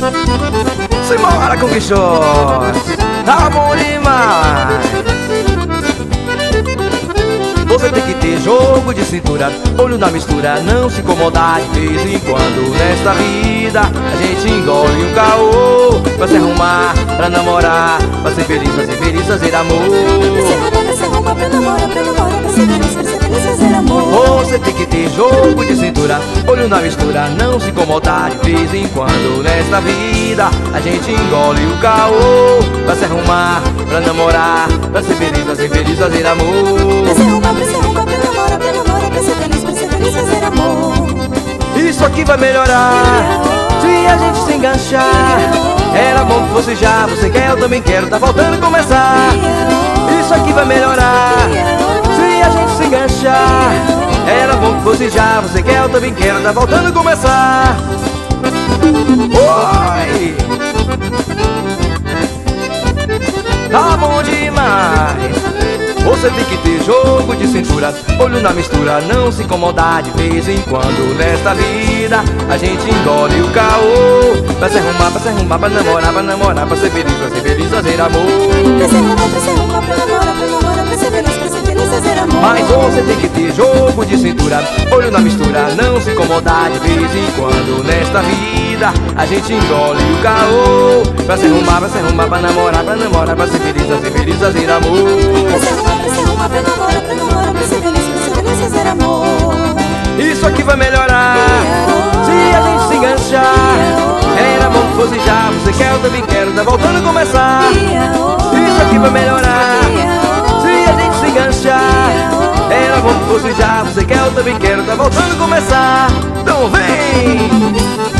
Simbora com Quixote, tá bom demais. Você tem que ter jogo de cintura, olho na mistura, não se incomodar de vez em quando. Nesta vida a gente engole um caô pra se arrumar, pra namorar, pra ser feliz, fazer amor. Pra se arrumar, pra namorar, pra ser feliz, fazer amor. Você tem que ter jogo de cintura, olho na mistura, não se incomodar de vez em quando. Nesta vida a gente engole o caô pra se arrumar, pra namorar, pra ser feliz, fazer amor. Pra se arrumar, pra namorar, pra ser feliz, fazer amor. Isso aqui vai melhorar se a gente se enganchar. Era bom que fosse já, você quer, eu também quero, tá faltando começar. Isso aqui vai melhorar se a gente se enganchar. Era bom que fosse já, você quer, eu também quero, tá faltando começar. Oi! Tá bom demais. Você tem que ter jogo de cintura, olho na mistura, não se incomodar de vez em quando. Nesta vida a gente engole o caô pra se arrumar, pra namorar, pra ser feliz, fazer amor. Pra se arrumar, pra namorar, pra ser feliz, fazer amor. Mas você tem que ter jogo de cintura, olho na mistura, não se incomodar de vez em quando. Nesta vida a gente engole o caô pra se arrumar, pra namorar, pra ser feliz, fazer amor. Pra se arrumar, pra namorar, pra ser feliz, fazer amor. Isso aqui vai melhorar se a gente se enganchar. Era bom que fosse já, você quer, eu também quero, tá voltando a começar. Isso aqui vai melhorar se a gente se enganchar. Era bom que fosse já, você quer, eu também quero, tá voltando a começar. Então vem!